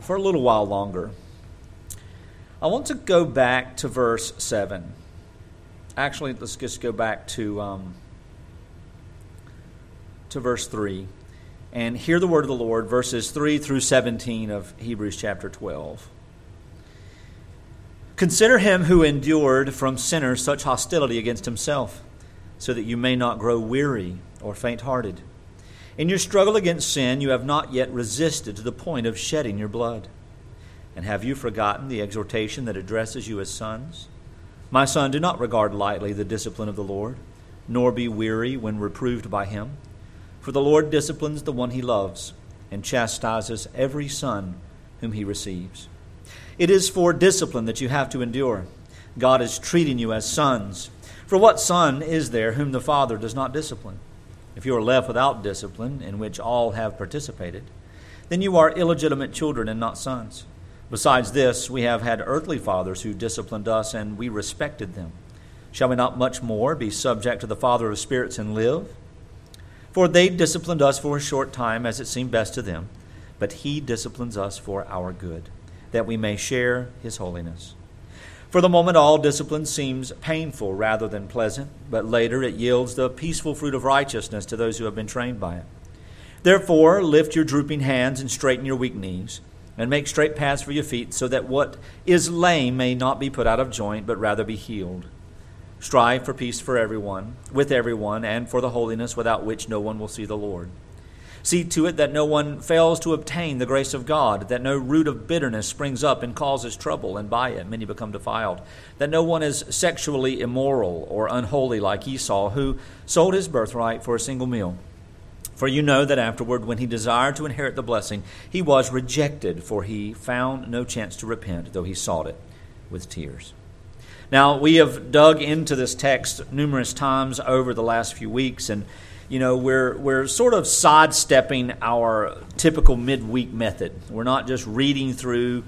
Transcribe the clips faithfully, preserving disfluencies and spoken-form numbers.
for a little while longer. I want to go back to verse seven. Actually, let's just go back to um, to verse three and hear the word of the Lord, verses three through seventeen of Hebrews chapter twelve. Consider him who endured from sinners such hostility against himself, so that you may not grow weary or faint-hearted. In your struggle against sin, you have not yet resisted to the point of shedding your blood. And have you forgotten the exhortation that addresses you as sons? My son, do not regard lightly the discipline of the Lord, nor be weary when reproved by him. For the Lord disciplines the one he loves, and chastises every son whom he receives. It is for discipline that you have to endure. God is treating you as sons. For what son is there whom the Father does not discipline? If you are left without discipline, in which all have participated, then you are illegitimate children and not sons. Besides this, we have had earthly fathers who disciplined us, and we respected them. Shall we not much more be subject to the Father of spirits and live? For they disciplined us for a short time, as it seemed best to them, but he disciplines us for our good, that we may share his holiness. For the moment, all discipline seems painful rather than pleasant, but later it yields the peaceful fruit of righteousness to those who have been trained by it. Therefore, lift your drooping hands and straighten your weak knees, and make straight paths for your feet, so that what is lame may not be put out of joint, but rather be healed. Strive for peace for everyone, with everyone, and for the holiness without which no one will see the Lord. See to it that no one fails to obtain the grace of God, that no root of bitterness springs up and causes trouble, and by it many become defiled, that no one is sexually immoral or unholy like Esau, who sold his birthright for a single meal. For you know that afterward, when he desired to inherit the blessing, he was rejected, for he found no chance to repent, though he sought it with tears. Now, we have dug into this text numerous times over the last few weeks, and you know, we're we're sort of sidestepping our typical midweek method. We're not just reading through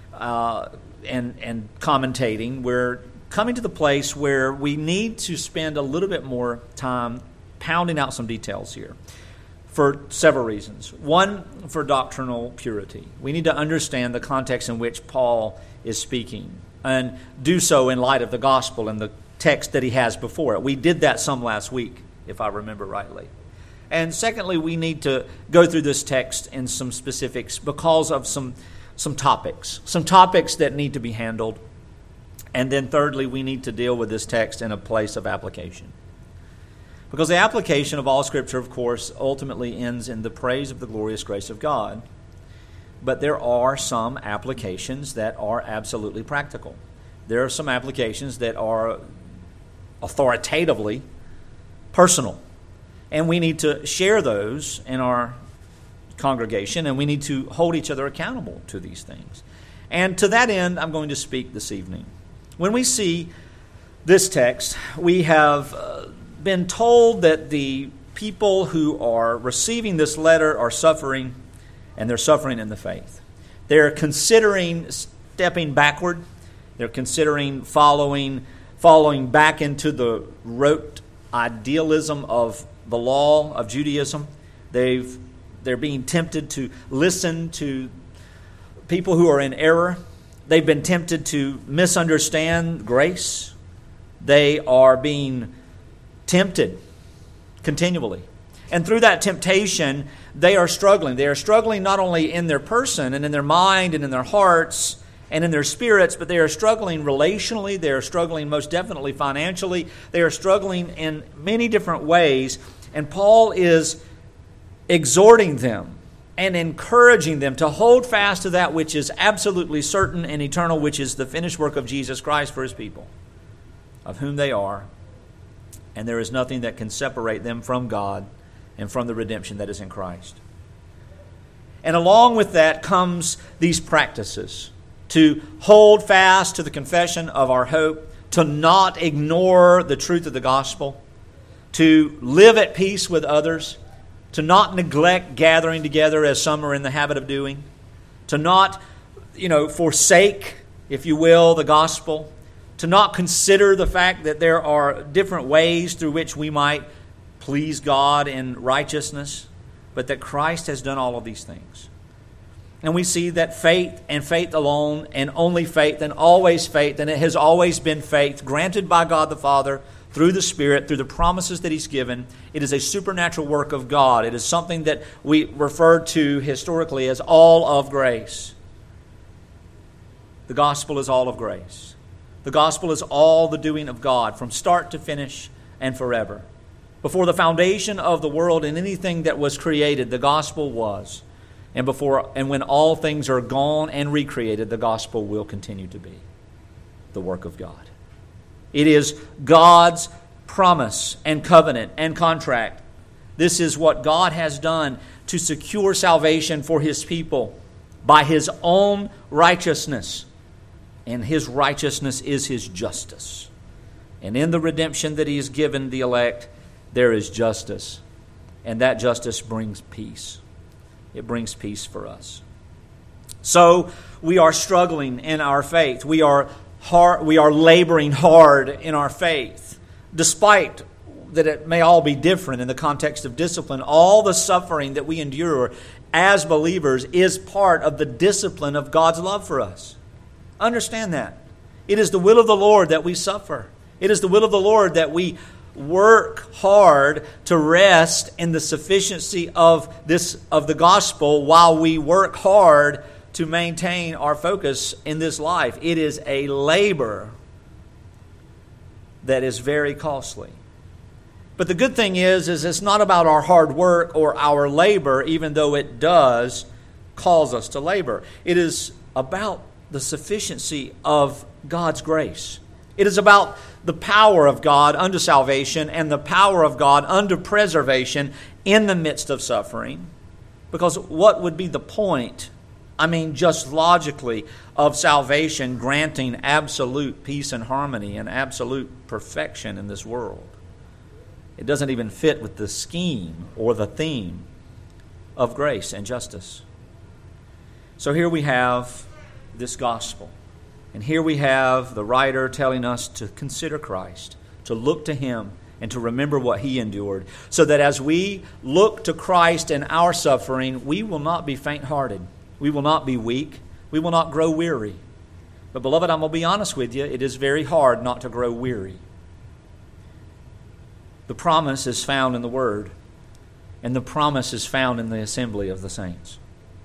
uh, and and commentating. We're coming to the place where we need to spend a little bit more time pounding out some details here for several reasons. One, for doctrinal purity. We need to understand the context in which Paul is speaking and do so in light of the gospel and the text that he has before it. We did that some last week, if I remember rightly. And secondly, we need to go through this text in some specifics because of some some topics, some topics that need to be handled. And then thirdly, we need to deal with this text in a place of application. Because the application of all Scripture, of course, ultimately ends in the praise of the glorious grace of God. But there are some applications that are absolutely practical. There are some applications that are authoritatively personal. And we need to share those in our congregation, and we need to hold each other accountable to these things. And to that end, I'm going to speak this evening. When we see this text, we have uh, been told that the people who are receiving this letter are suffering, and they're suffering in the faith. They're considering stepping backward. They're considering following, following back into the rote idealism of the law of Judaism. They've, they're being tempted to listen to people who are in error. They've been tempted to misunderstand grace. They are being tempted continually. And through that temptation, they are struggling. They are struggling not only in their person and in their mind and in their hearts and in their spirits, but they are struggling relationally. They are struggling most definitely financially. They are struggling in many different ways. And Paul is exhorting them and encouraging them to hold fast to that which is absolutely certain and eternal, which is the finished work of Jesus Christ for his people, of whom they are. And there is nothing that can separate them from God and from the redemption that is in Christ. And along with that comes these practices to hold fast to the confession of our hope, to not ignore the truth of the gospel, to live at peace with others, to not neglect gathering together as some are in the habit of doing, to not, you know, forsake, if you will, the gospel, to not consider the fact that there are different ways through which we might please God in righteousness, but that Christ has done all of these things. And we see that faith and faith alone and only faith and always faith, and it has always been faith granted by God the Father through the Spirit, through the promises that He's given. It is a supernatural work of God. It is something that we refer to historically as all of grace. The gospel is all of grace. The gospel is all the doing of God from start to finish and forever. Before the foundation of the world and anything that was created, the gospel was. And before and when all things are gone and recreated, the gospel will continue to be the work of God. It is God's promise and covenant and contract. This is what God has done to secure salvation for His people by His own righteousness. And His righteousness is His justice. And in the redemption that He has given the elect, there is justice. And that justice brings peace. It brings peace for us. So we are struggling in our faith. We are hard, we are laboring hard in our faith. Despite that it may all be different in the context of discipline, all the suffering that we endure as believers is part of the discipline of God's love for us. Understand that. It is the will of the Lord that we suffer. It is the will of the Lord that we work hard to rest in the sufficiency of this of the gospel while we work hard to maintain our focus in this life. It is a labor that is very costly. But the good thing is, is it's not about our hard work or our labor, even though it does cause us to labor. It is about the sufficiency of God's grace. It is about the power of God unto salvation and the power of God unto preservation in the midst of suffering. Because what would be the point, I mean, just logically, of salvation granting absolute peace and harmony and absolute perfection in this world? It doesn't even fit with the scheme or the theme of grace and justice. So here we have this gospel. And here we have the writer telling us to consider Christ, to look to Him, and to remember what He endured, so that as we look to Christ in our suffering, we will not be faint-hearted. We will not be weak. We will not grow weary. But beloved, I'm going to be honest with you, it is very hard not to grow weary. The promise is found in the Word, and the promise is found in the assembly of the saints.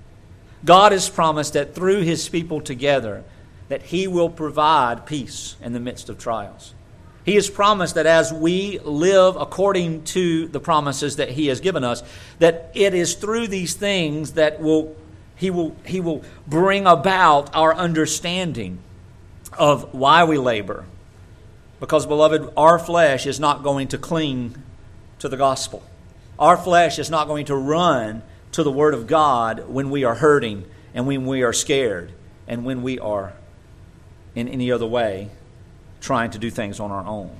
God has promised that through His people together, that He will provide peace in the midst of trials. He has promised that as we live according to the promises that He has given us, that it is through these things that will He will He will bring about our understanding of why we labor. Because, beloved, our flesh is not going to cling to the gospel. Our flesh is not going to run to the Word of God when we are hurting and when we are scared and when we are in any other way trying to do things on our own.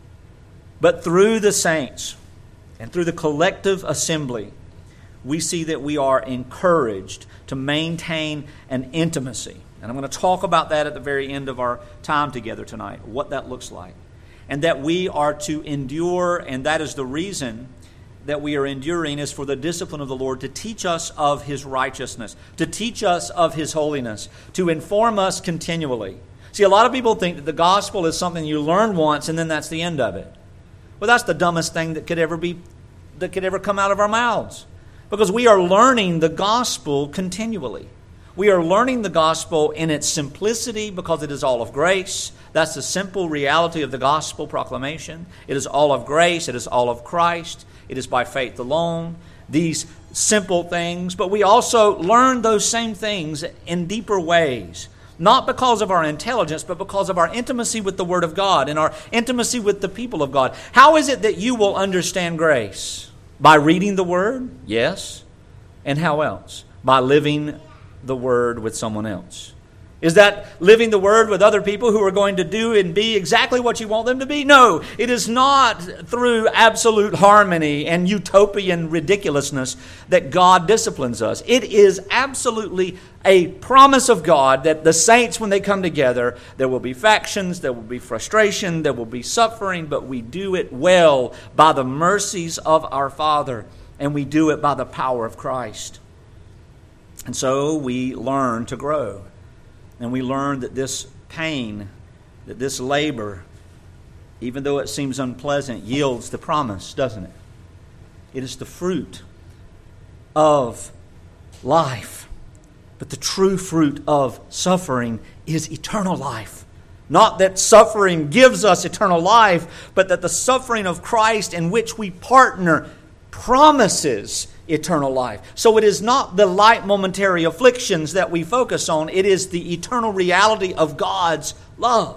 But through the saints and through the collective assembly, we see that we are encouraged to maintain an intimacy. And I'm going to talk about that at the very end of our time together tonight, what that looks like. And that we are to endure, and that is the reason that we are enduring, is for the discipline of the Lord to teach us of His righteousness, to teach us of His holiness, to inform us continually. See, a lot of people think that the gospel is something you learn once and then that's the end of it. Well, that's the dumbest thing that could ever be, that could ever come out of our mouths. Because we are learning the gospel continually. We are learning the gospel in its simplicity because it is all of grace. That's the simple reality of the gospel proclamation. It is all of grace. It is all of Christ. It is by faith alone. These simple things. But we also learn those same things in deeper ways. Not because of our intelligence, but because of our intimacy with the Word of God and our intimacy with the people of God. How is it that you will understand grace? By reading the Word? Yes. And how else? By living the Word with someone else. Is that living the Word with other people who are going to do and be exactly what you want them to be? No, it is not through absolute harmony and utopian ridiculousness that God disciplines us. It is absolutely a promise of God that the saints, when they come together, there will be factions, there will be frustration, there will be suffering, but we do it well by the mercies of our Father, and we do it by the power of Christ. And so we learn to grow. And we learn that this pain, that this labor, even though it seems unpleasant, yields the promise, doesn't it? It is the fruit of life. But the true fruit of suffering is eternal life. Not that suffering gives us eternal life, but that the suffering of Christ in which we partner promises eternal life. So it is not the light momentary afflictions that we focus on. It is the eternal reality of God's love.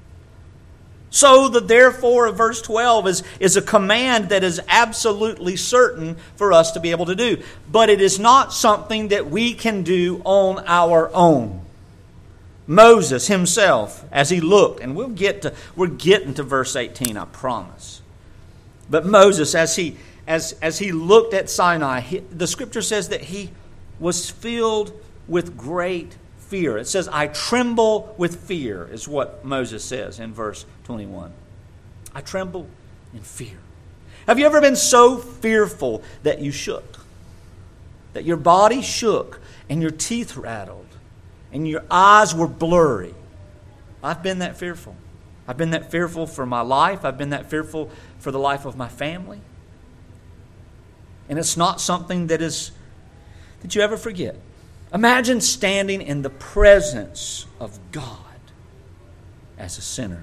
So the therefore of verse twelve is, is a command that is absolutely certain for us to be able to do. But it is not something that we can do on our own. Moses himself, as he looked, and we'll get to we're getting to verse eighteen, I promise. But Moses, as he as as he looked at Sinai, he, the Scripture says that he was filled with great fear. It says, "I tremble with fear," is what Moses says in verse twenty-one. I tremble in fear. Have you ever been so fearful that you shook? That your body shook and your teeth rattled and your eyes were blurry? I've been that fearful. I've been that fearful for my life. I've been that fearful for the life of my family. And it's not something that is that you ever forget. Imagine standing in the presence of God as a sinner.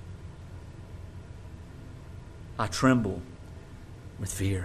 I tremble with fear,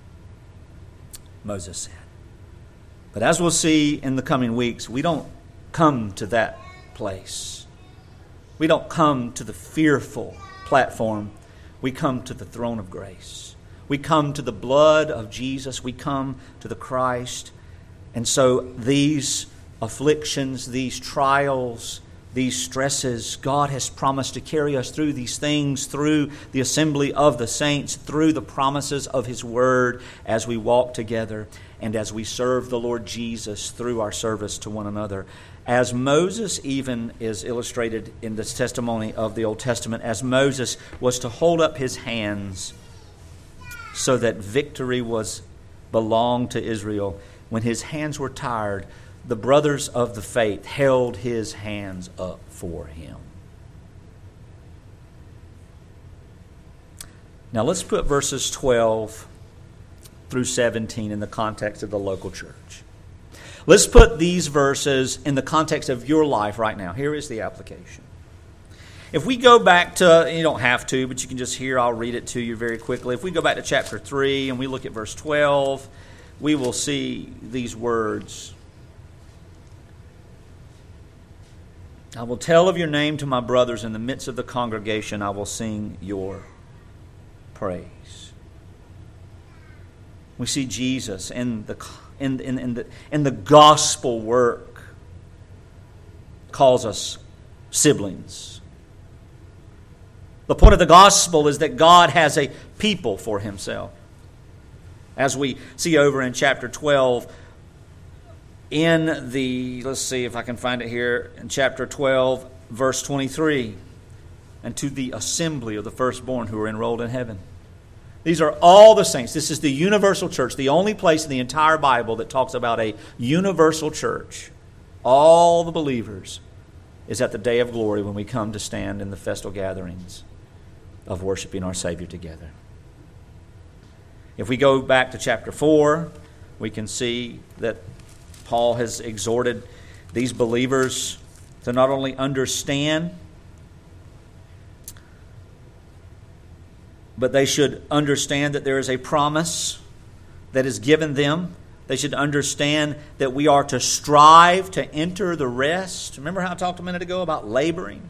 Moses said. But as we'll see in the coming weeks, we don't come to that place. We don't come to the fearful platform. We come to the throne of grace. We come to the blood of Jesus. We come to the Christ. And so these afflictions, these trials, these stresses, God has promised to carry us through these things, through the assembly of the saints, through the promises of His Word as we walk together and as we serve the Lord Jesus through our service to one another. As Moses even is illustrated in this testimony of the Old Testament, as Moses was to hold up his hands so that victory was belonged to Israel. When his hands were tired, the brothers of the faith held his hands up for him. Now let's put verses twelve through seventeen in the context of the local church. Let's put these verses in the context of your life right now. Here is the application. If we go back to, you don't have to, but you can just hear, I'll read it to you very quickly. If we go back to chapter three and we look at verse twelve, we will see these words. I will tell of your name to my brothers in the midst of the congregation. I will sing your praise. We see Jesus in the in, in, in the in the gospel work calls us siblings. The point of the gospel is that God has a people for Himself. As we see over in chapter twelve, in the, let's see if I can find it here, in chapter twelve, verse twenty-three, and to the assembly of the firstborn who are enrolled in heaven. These are all the saints. This is the universal church, the only place in the entire Bible that talks about a universal church. All the believers is at the day of glory when we come to stand in the festal gatherings of worshiping our Savior together. If we go back to chapter four, we can see that Paul has exhorted these believers to not only understand, but they should understand that there is a promise that is given them. They should understand that we are to strive to enter the rest. Remember how I talked a minute ago about laboring?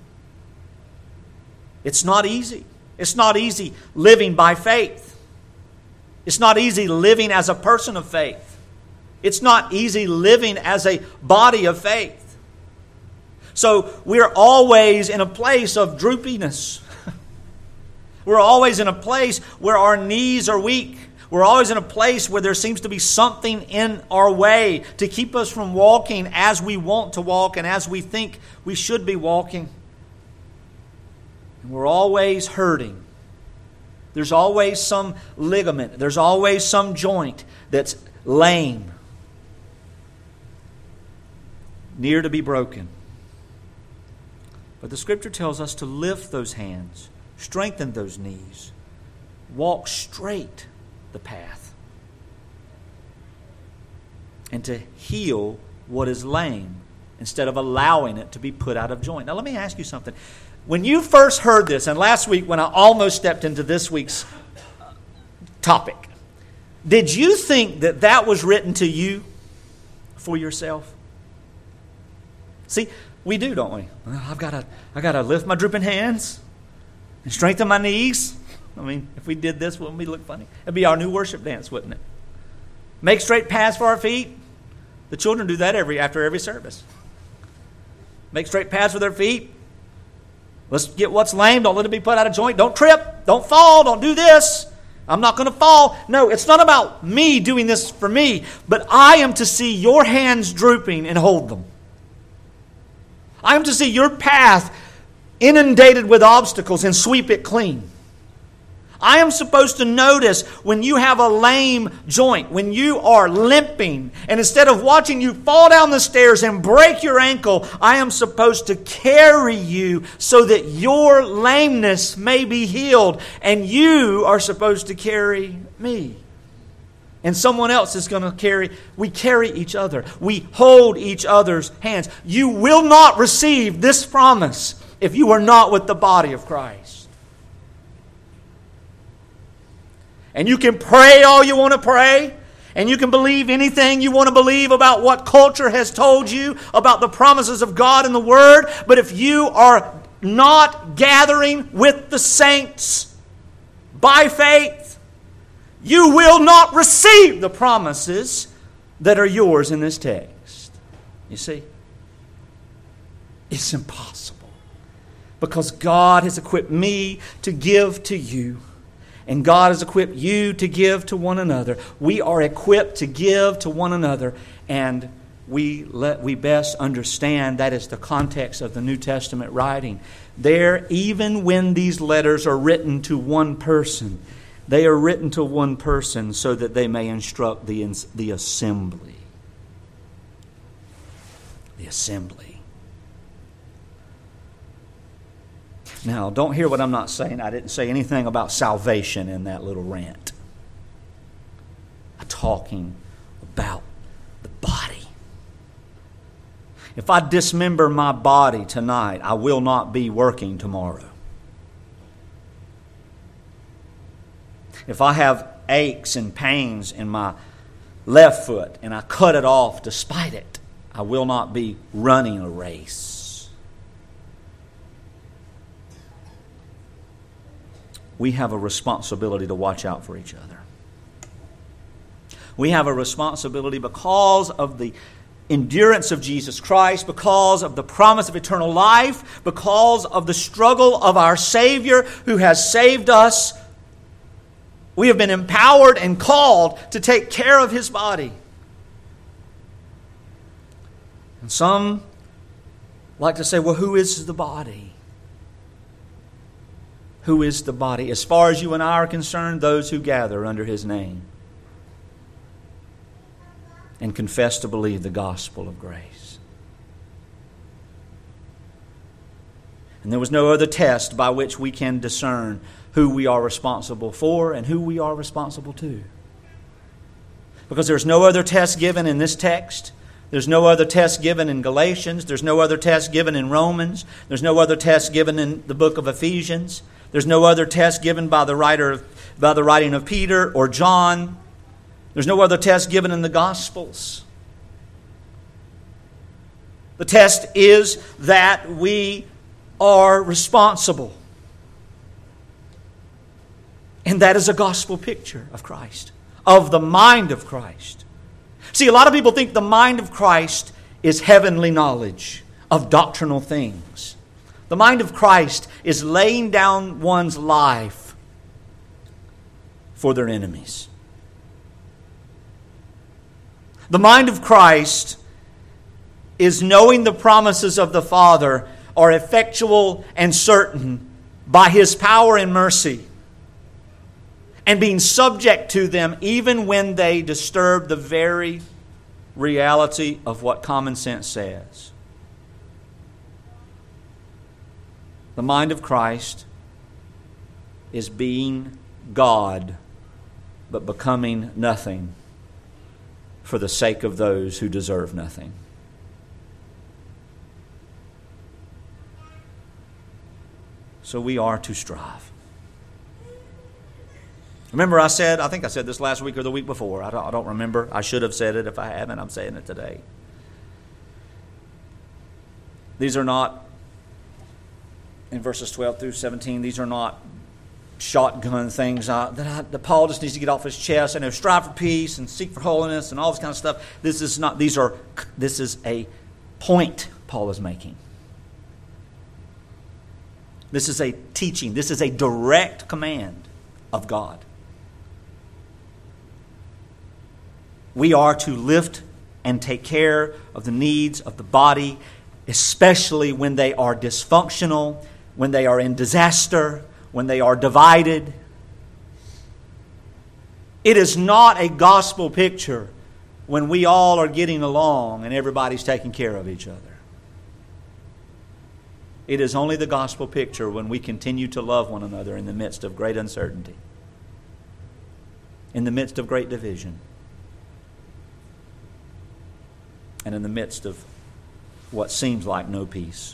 It's not easy. It's not easy living by faith. It's not easy living as a person of faith. It's not easy living as a body of faith. So we're always in a place of droopiness. We're always in a place where our knees are weak. We're always in a place where there seems to be something in our way to keep us from walking as we want to walk and as we think we should be walking. And we're always hurting. There's always some ligament. There's always some joint that's lame. near to be broken. But the Scripture tells us to lift those hands, strengthen those knees, walk straight the path, and to heal what is lame instead of allowing it to be put out of joint. Now let me ask you something. When you first heard this, and last week when I almost stepped into this week's topic, did you think that that was written to you for yourself? See, we do, don't we? Well, I've got to, I've got to lift my drooping hands and strengthen my knees. I mean, if we did this, wouldn't we look funny? It'd be our new worship dance, wouldn't it? Make straight paths for our feet. The children do that every after every service. Make straight paths for their feet. Let's get what's lame. Don't let it be put out of joint. Don't trip. Don't fall. Don't do this. I'm not going to fall. No, it's not about me doing this for me, but I am to see your hands drooping and hold them. I am to see your path inundated with obstacles and sweep it clean. I am supposed to notice when you have a lame joint, when you are limping, and instead of watching you fall down the stairs and break your ankle, I am supposed to carry you so that your lameness may be healed, and you are supposed to carry me. And someone else is going to carry, we carry each other. We hold each other's hands. You will not receive this promise if you are not with the body of Christ. And you can pray all you want to pray, and you can believe anything you want to believe about what culture has told you about the promises of God in the Word, but if you are not gathering with the saints by faith, you will not receive the promises that are yours in this text. You see? It's impossible. Because God has equipped me to give to you. And God has equipped you to give to one another. We are equipped to give to one another. And we let we best understand that is the context of the New Testament writing. There, even when these letters are written to one person, they are written to one person so that they may instruct the, the assembly. The assembly. Now, don't hear what I'm not saying. I didn't say anything about salvation in that little rant. I'm talking about the body. If I dismember my body tonight, I will not be working tomorrow. If I have aches and pains in my left foot and I cut it off despite it, I will not be running a race. We have a responsibility to watch out for each other. We have a responsibility because of the endurance of Jesus Christ, because of the promise of eternal life, because of the struggle of our Savior who has saved us. We have been empowered and called to take care of His body. And some like to say, well, who is the body? Who is the body? As far as you and I are concerned, those who gather under His name and confess to believe the gospel of grace. And there was no other test by which we can discern who we are responsible for and who we are responsible to. Because there's no other test given in this text. There's no other test given in Galatians. There's no other test given in Romans. There's no other test given in the book of Ephesians. There's no other test given by the writer, by the writing of Peter or John. There's no other test given in the Gospels. The test is that we are responsible. And that is a gospel picture of Christ, of the mind of Christ. See, a lot of people think the mind of Christ is heavenly knowledge of doctrinal things. The mind of Christ is laying down one's life for their enemies. The mind of Christ is knowing the promises of the Father are effectual and certain by His power and mercy, and being subject to them even when they disturb the very reality of what common sense says. The mind of Christ is being God, but becoming nothing for the sake of those who deserve nothing. So we are to strive. Remember I said, I think I said this last week or the week before. I don't, I don't remember. I should have said it. If I haven't, I'm saying it today. These are not, in verses twelve through seventeen, these are not shotgun things uh, that, I, that Paul just needs to get off his chest. And strive for peace and seek for holiness and all this kind of stuff. This is not, these are, this is a point Paul is making. This is a teaching. This is a direct command of God. We are to lift and take care of the needs of the body, especially when they are dysfunctional, when they are in disaster, when they are divided. It is not a gospel picture when we all are getting along and everybody's taking care of each other. It is only the gospel picture when we continue to love one another in the midst of great uncertainty, in the midst of great division, and in the midst of what seems like no peace.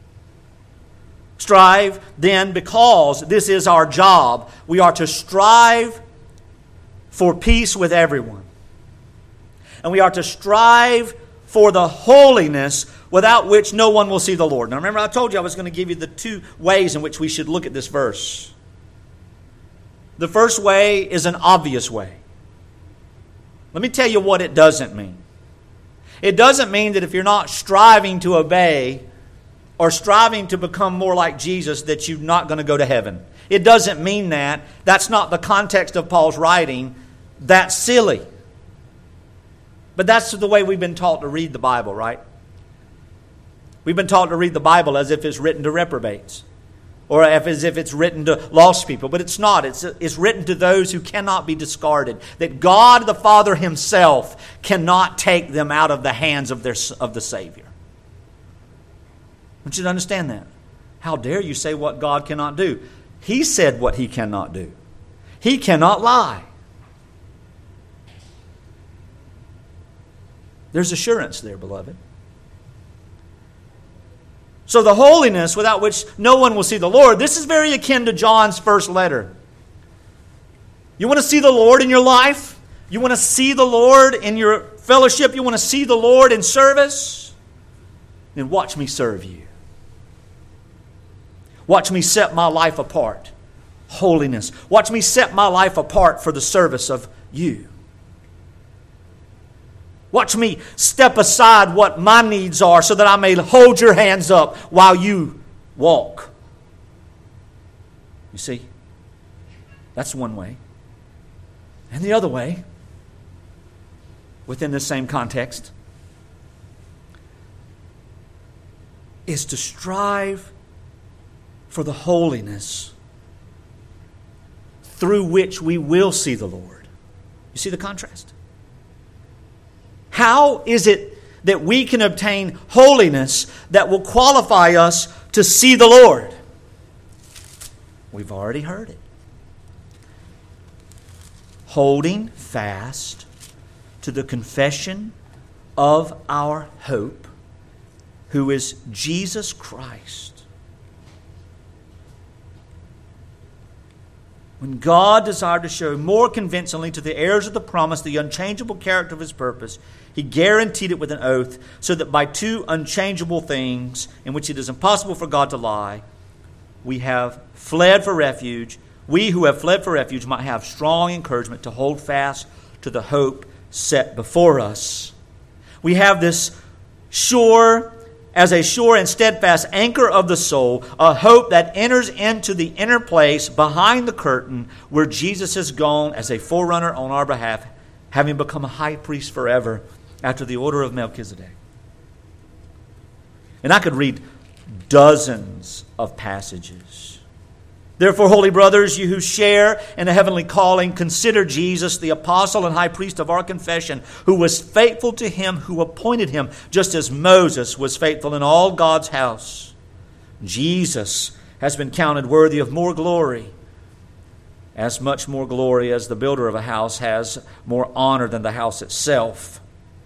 Strive, then, because this is our job. We are to strive for peace with everyone. And we are to strive for the holiness without which no one will see the Lord. Now remember, I told you I was going to give you the two ways in which we should look at this verse. The first way is an obvious way. Let me tell you what it doesn't mean. It doesn't mean that if you're not striving to obey or striving to become more like Jesus, that you're not going to go to heaven. It doesn't mean that. That's not the context of Paul's writing. That's silly. But that's the way we've been taught to read the Bible, right? We've been taught to read the Bible as if it's written to reprobates, or as if it's written to lost people. But it's not. It's, it's written to those who cannot be discarded. That God the Father Himself cannot take them out of the hands of, their, of the Savior. I want you to understand that. How dare you say what God cannot do? He said what He cannot do. He cannot lie. There's assurance there, beloved. So the holiness without which no one will see the Lord, this is very akin to John's first letter. You want to see the Lord in your life? You want to see the Lord in your fellowship? You want to see the Lord in service? Then watch me serve you. Watch me set my life apart. Holiness. Watch me set my life apart for the service of you. Watch me step aside what my needs are so that I may hold your hands up while you walk. You see? That's one way. And the other way, within this same context, is to strive for the holiness through which we will see the Lord. You see the contrast? How is it that we can obtain holiness that will qualify us to see the Lord? We've already heard it. Holding fast to the confession of our hope, who is Jesus Christ. When God desired to show more convincingly to the heirs of the promise the unchangeable character of His purpose, He guaranteed it with an oath, so that by two unchangeable things in which it is impossible for God to lie, we have fled for refuge. We who have fled for refuge might have strong encouragement to hold fast to the hope set before us. We have this sure, as a sure and steadfast anchor of the soul, a hope that enters into the inner place behind the curtain where Jesus has gone as a forerunner on our behalf, having become a high priest forever after the order of Melchizedek. And I could read dozens of passages Therefore, holy brothers, you who share in a heavenly calling, consider Jesus, the apostle and high priest of our confession, who was faithful to him who appointed him, just as Moses was faithful in all God's house. Jesus has been counted worthy of more glory, as much more glory as the builder of a house has more honor than the house itself.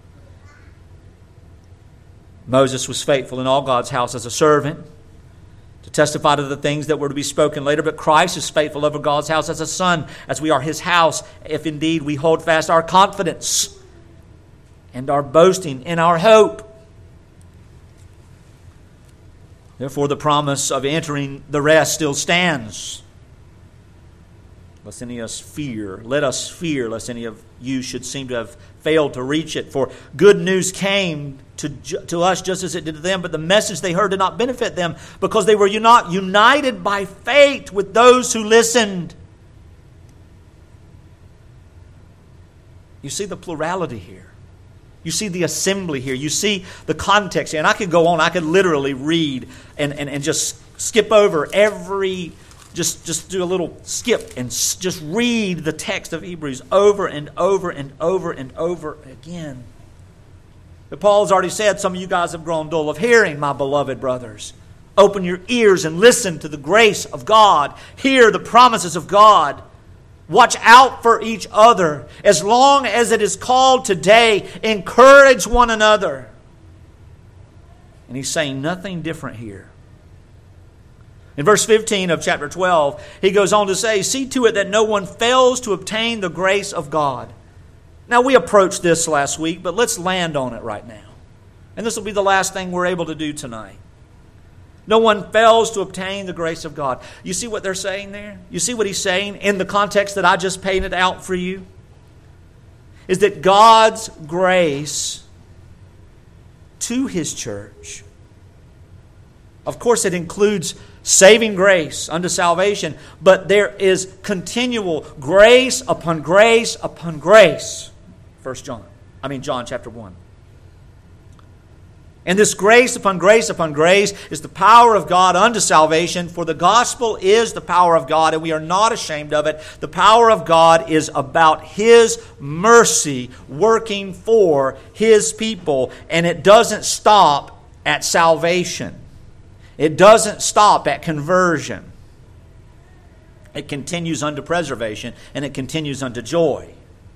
Moses was faithful in all God's house as a servant, to testify to the things that were to be spoken later. But Christ is faithful over God's house as a son, as we are his house, if indeed we hold fast our confidence and our boasting in our hope. Therefore, the promise of entering the rest still stands. Lest any of us fear, let us fear, lest any of you should seem to have failed to reach it. For good news came to, to us just as it did to them, but the message they heard did not benefit them, because they were not united by faith with those who listened. You see the plurality here. You see the assembly here. You see the context here. And I could go on. I could literally read and, and, and just skip over every... Just, just do a little skip and just read the text of Hebrews over and over and over and over again. But Paul's already said, some of you guys have grown dull of hearing, my beloved brothers. Open your ears and listen to the grace of God. Hear the promises of God. Watch out for each other. As long as it is called today, encourage one another. And he's saying nothing different here. In verse fifteen of chapter twelve, he goes on to say, see to it that no one fails to obtain the grace of God. Now, we approached this last week, but let's land on it right now. And this will be the last thing we're able to do tonight. No one fails to obtain the grace of God. You see what they're saying there? You see what he's saying in the context that I just painted out for you? Is that God's grace to his church, of course it includes saving grace unto salvation, but there is continual grace upon grace upon grace. First John, I mean John chapter one. And this grace upon grace upon grace is the power of God unto salvation, for the gospel is the power of God, and we are not ashamed of it. The power of God is about his mercy working for his people, and it doesn't stop at salvation. It doesn't stop at conversion. It continues unto preservation, and it continues unto joy.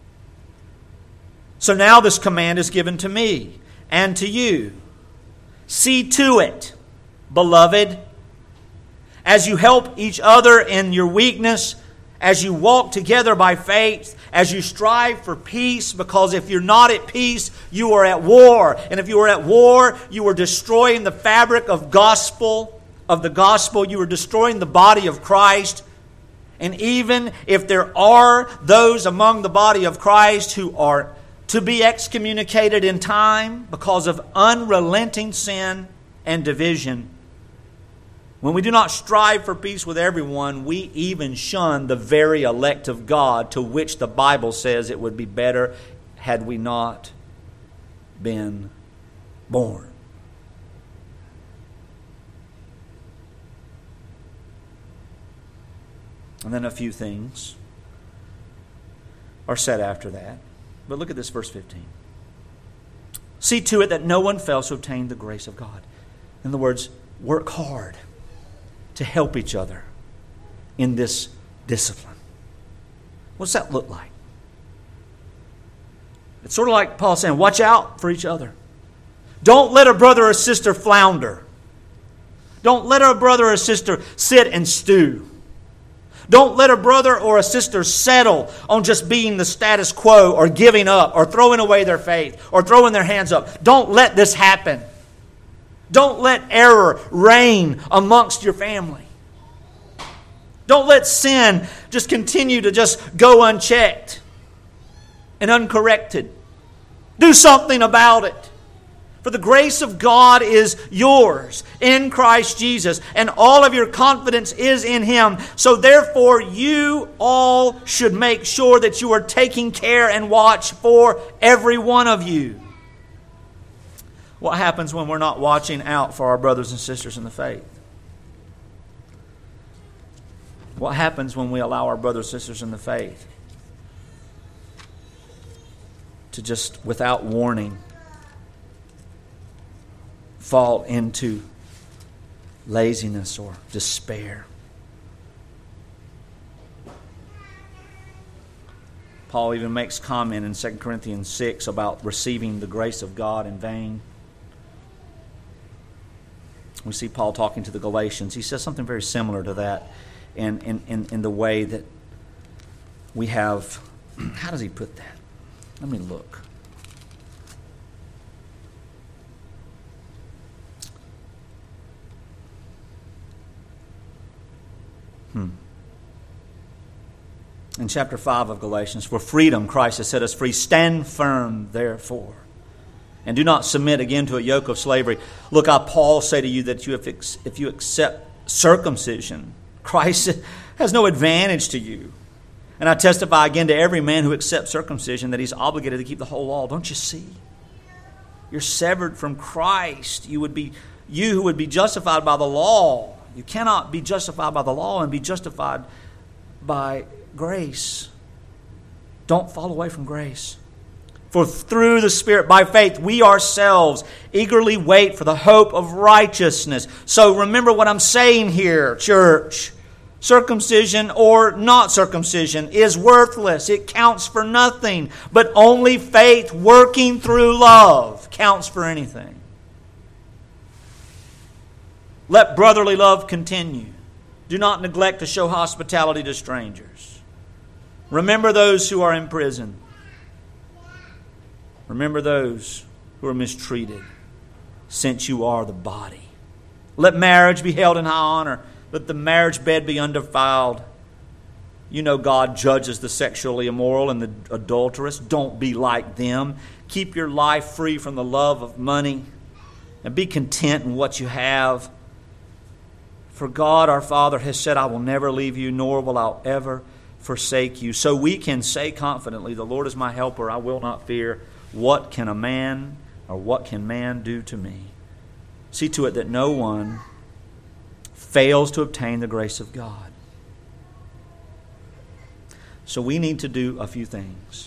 So now this command is given to me and to you. See to it, beloved, as you help each other in your weakness, as you walk together by faith, as you strive for peace, because if you're not at peace, you are at war. And if you are at war, you are destroying the fabric of gospel, of the gospel. You are destroying the body of Christ. And even if there are those among the body of Christ who are to be excommunicated in time because of unrelenting sin and division, when we do not strive for peace with everyone, we even shun the very elect of God, to which the Bible says it would be better had we not been born. And then a few things are said after that. But look at this, verse fifteen. See to it that no one fails to obtain the grace of God. In other words, work hard to help each other in this discipline. What's that look like? It's sort of like Paul saying, watch out for each other. Don't let a brother or sister flounder. Don't let a brother or sister sit and stew. Don't let a brother or a sister settle on just being the status quo, or giving up, or throwing away their faith, or throwing their hands up. Don't let this happen. Don't let error reign amongst your family. Don't let sin just continue to just go unchecked and uncorrected. Do something about it. For the grace of God is yours in Christ Jesus, and all of your confidence is in Him. So therefore, you all should make sure that you are taking care and watch for every one of you. What happens when we're not watching out for our brothers and sisters in the faith? What happens when we allow our brothers and sisters in the faith to just, without warning, fall into laziness or despair? Paul even makes comment in Second Corinthians six about receiving the grace of God in vain. We see Paul talking to the Galatians. He says something very similar to that in, in, in, in the way that we have... How does he put that? Let me look. Hmm. In chapter five of Galatians, for freedom Christ has set us free. Stand firm, therefore, and do not submit again to a yoke of slavery. Look, I, Paul, say to you that you have, if you accept circumcision, Christ has no advantage to you. And I testify again to every man who accepts circumcision that he's obligated to keep the whole law. Don't you see? You're severed from Christ. You would be, you who would be justified by the law. You cannot be justified by the law and be justified by grace. Don't fall away from grace. For through the Spirit, by faith, we ourselves eagerly wait for the hope of righteousness. So remember what I'm saying here, church. Circumcision or not circumcision is worthless. It counts for nothing. But only faith working through love counts for anything. Let brotherly love continue. Do not neglect to show hospitality to strangers. Remember those who are in prison. Remember those who are mistreated, since you are the body. Let marriage be held in high honor. Let the marriage bed be undefiled. You know God judges the sexually immoral and the adulterous. Don't be like them. Keep your life free from the love of money and be content in what you have. For God our Father has said, I will never leave you, nor will I ever forsake you. So we can say confidently, the Lord is my helper, I will not fear. What can a man or what can man do to me? See to it that no one fails to obtain the grace of God. So we need to do a few things.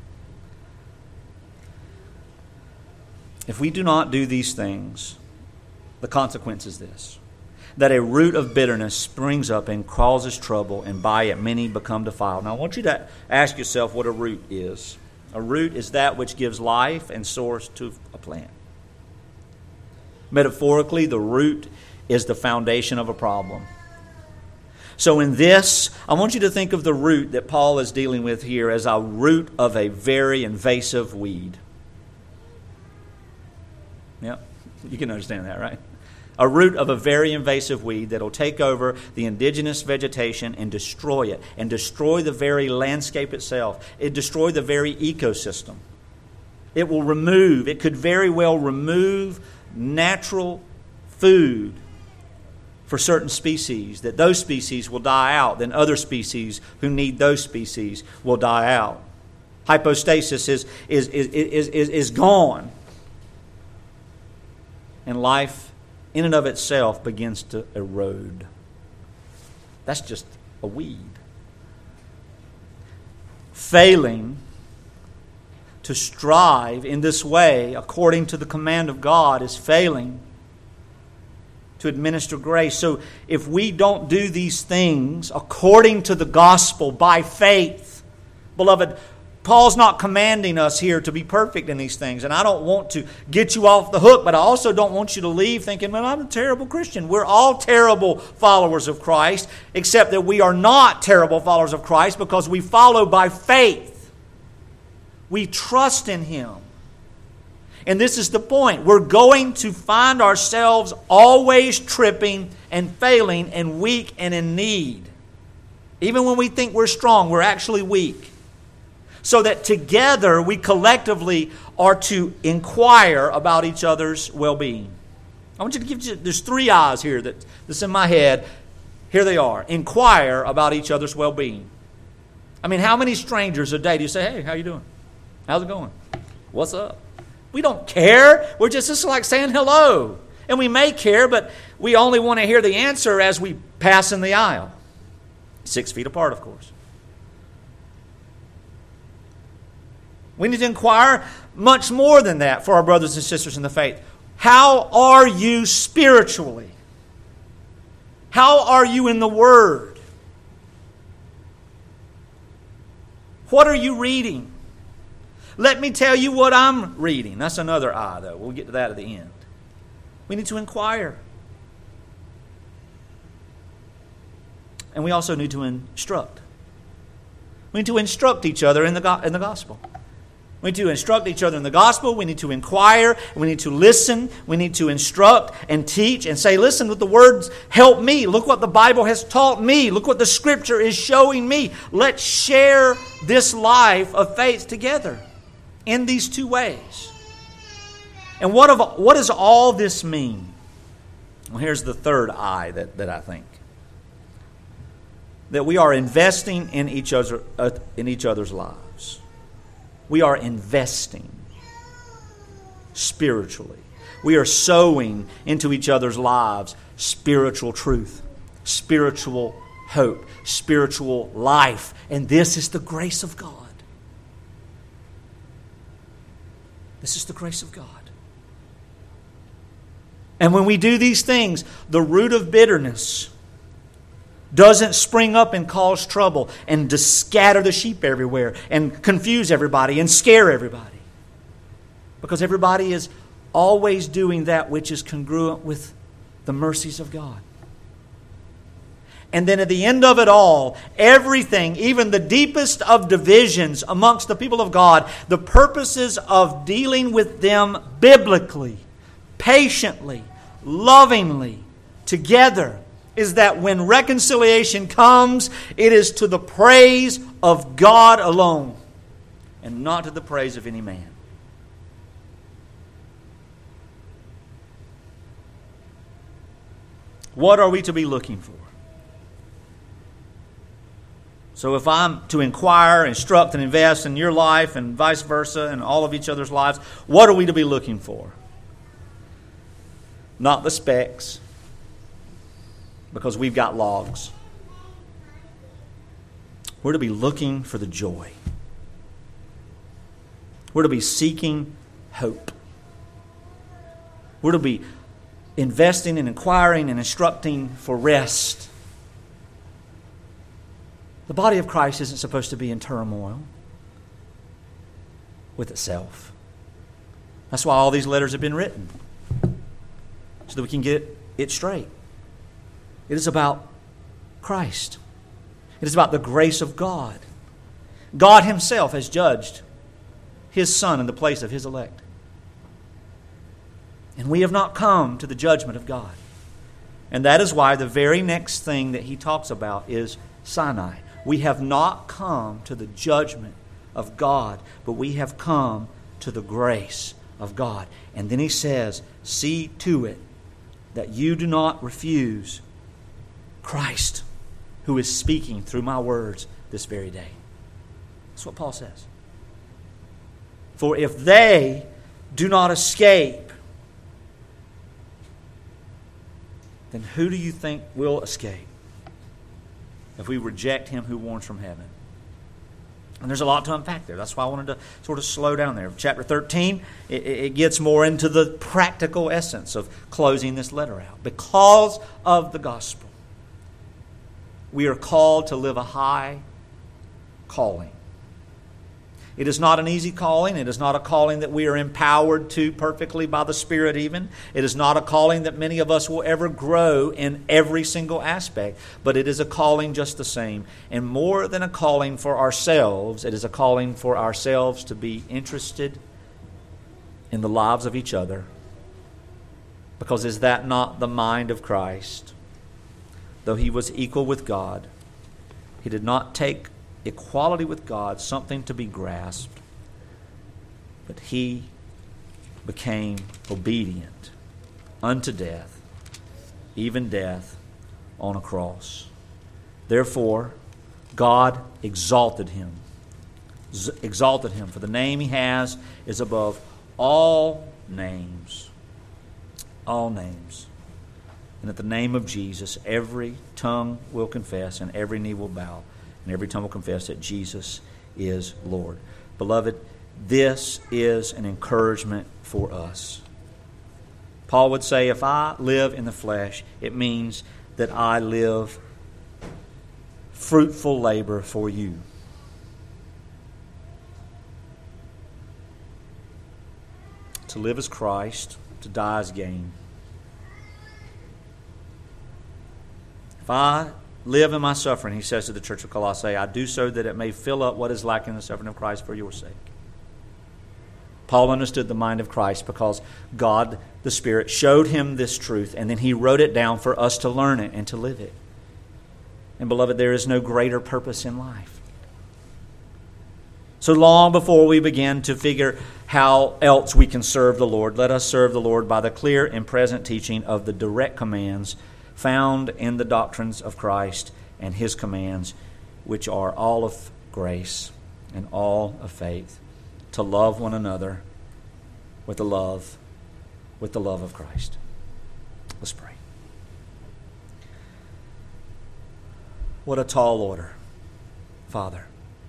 If we do not do these things, the consequence is this: that a root of bitterness springs up and causes trouble, and by it many become defiled. Now I want you to ask yourself what a root is. A root is that which gives life and source to a plant. Metaphorically, the root is the foundation of a problem. So in this, I want you to think of the root that Paul is dealing with here as a root of a very invasive weed. Yep, you can understand that, right? A root of a very invasive weed that will take over the indigenous vegetation and destroy it, and destroy the very landscape itself. It destroy the very ecosystem. It will remove, it could very well remove natural food for certain species, that those species will die out, then other species who need those species will die out. Hypostasis is, is, is, is, is, is gone. And life in and of itself begins to erode. That's just a weed. Failing to strive in this way according to the command of God is failing to administer grace. So if we don't do these things according to the gospel by faith, beloved, Paul's not commanding us here to be perfect in these things. And I don't want to get you off the hook, but I also don't want you to leave thinking, well, I'm a terrible Christian. We're all terrible followers of Christ, except that we are not terrible followers of Christ because we follow by faith. We trust in Him. And this is the point. We're going to find ourselves always tripping and failing and weak and in need. Even when we think we're strong, we're actually weak. So that together we collectively are to inquire about each other's well-being. I want you to give you, there's three I's here that, that's in my head. Here they are. Inquire about each other's well-being. I mean, how many strangers a day do you say, hey, how you doing? How's it going? What's up? We don't care. We're just, just like saying hello. And we may care, but we only want to hear the answer as we pass in the aisle. Six feet apart, of course. We need to inquire much more than that for our brothers and sisters in the faith. How are you spiritually? How are you in the Word? What are you reading? Let me tell you what I'm reading. That's another I, though. We'll get to that at the end. We need to inquire. And we also need to instruct. We need to instruct each other in the, go- in the gospel. We need to instruct each other in the gospel. We need to inquire. We need to listen. We need to instruct and teach and say, listen, what the words help me. Look what the Bible has taught me. Look what the Scripture is showing me. Let's share this life of faith together in these two ways. And what, of, what does all this mean? Well, here's the third I that, that I think. That we are investing in each other, uh, in each other's lives. We are investing spiritually. We are sowing into each other's lives spiritual truth, spiritual hope, spiritual life. And this is the grace of God. This is the grace of God. And when we do these things, the root of bitterness doesn't spring up and cause trouble and to scatter the sheep everywhere and confuse everybody and scare everybody. Because everybody is always doing that which is congruent with the mercies of God. And then at the end of it all, everything, even the deepest of divisions amongst the people of God, the purposes of dealing with them biblically, patiently, lovingly, together, is that when reconciliation comes, it is to the praise of God alone and not to the praise of any man. What are we to be looking for? So if I'm to inquire, instruct, and invest in your life and vice versa and all of each other's lives, what are we to be looking for? Not the specs, because we've got logs. We're to be looking for the joy. We're to be seeking hope. We're to be investing and inquiring and instructing for rest. The body of Christ isn't supposed to be in turmoil with itself. That's why all these letters have been written, so that we can get it straight. It is about Christ. It is about the grace of God. God Himself has judged His Son in the place of His elect. And we have not come to the judgment of God. And that is why the very next thing that He talks about is Sinai. We have not come to the judgment of God, but we have come to the grace of God. And then He says, see to it that you do not refuse Christ, who is speaking through my words this very day. That's what Paul says. For if they do not escape, then who do you think will escape if we reject Him who warns from heaven? And there's a lot to unpack there. That's why I wanted to sort of slow down there. Chapter thirteen, it, it gets more into the practical essence of closing this letter out. Because of the gospel, we are called to live a high calling. It is not an easy calling. It is not a calling that we are empowered to perfectly by the Spirit even. It is not a calling that many of us will ever grow in every single aspect. But it is a calling just the same. And more than a calling for ourselves, it is a calling for ourselves to be interested in the lives of each other. Because is that not the mind of Christ? Though He was equal with God, He did not take equality with God something to be grasped, but He became obedient unto death, even death on a cross. Therefore, God exalted Him. Exalted Him, for the name He has is above all names. All names. And And at the name of Jesus, every tongue will confess and every knee will bow and every tongue will confess that Jesus is Lord. Beloved, this is an encouragement for us. Paul would say, if I live in the flesh, it means that I live fruitful labor for you. To live as Christ, to die as gain. If I live in my suffering, he says to the church of Colossae, I do so that it may fill up what is lacking in the suffering of Christ for your sake. Paul understood the mind of Christ because God, the Spirit, showed him this truth, and then he wrote it down for us to learn it and to live it. And beloved, there is no greater purpose in life. So long before we begin to figure how else we can serve the Lord, let us serve the Lord by the clear and present teaching of the direct commands found in the doctrines of Christ and His commands, which are all of grace and all of faith, to love one another with the love, with the love of Christ. Let's pray. What a tall order, Father.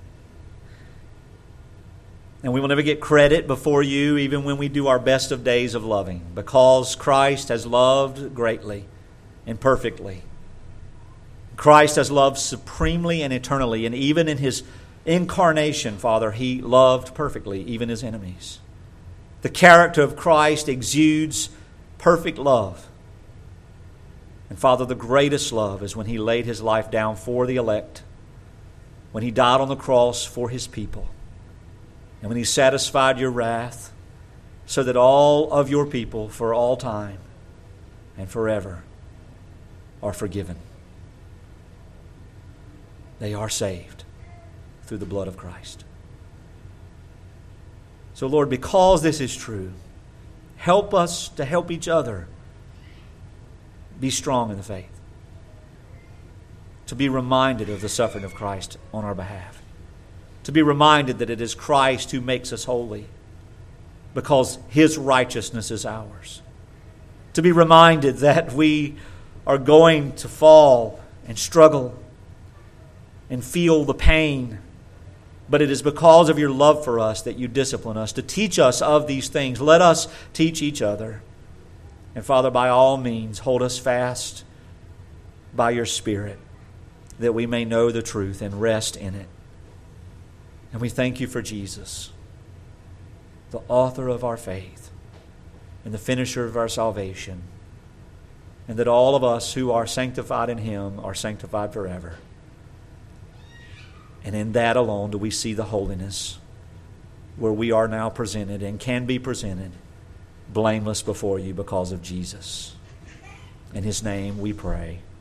And we will never get credit before you even when we do our best of days of loving, because Christ has loved greatly and perfectly. Christ has loved supremely and eternally, and even in His incarnation, Father, He loved perfectly even His enemies. The character of Christ exudes perfect love. And Father, the greatest love is when He laid His life down for the elect, when He died on the cross for His people, and when He satisfied your wrath so that all of your people for all time and forever are forgiven. They are saved through the blood of Christ. So Lord, because this is true, help us to help each other be strong in the faith, to be reminded of the suffering of Christ on our behalf, to be reminded that it is Christ who makes us holy because His righteousness is ours, to be reminded that we are going to fall and struggle and feel the pain, but it is because of your love for us that you discipline us to teach us of these things. Let us teach each other. And Father, by all means, hold us fast by your Spirit that we may know the truth and rest in it. And we thank you for Jesus, the author of our faith and the finisher of our salvation, and that all of us who are sanctified in Him are sanctified forever. And in that alone do we see the holiness where we are now presented and can be presented blameless before you because of Jesus. In His name we pray.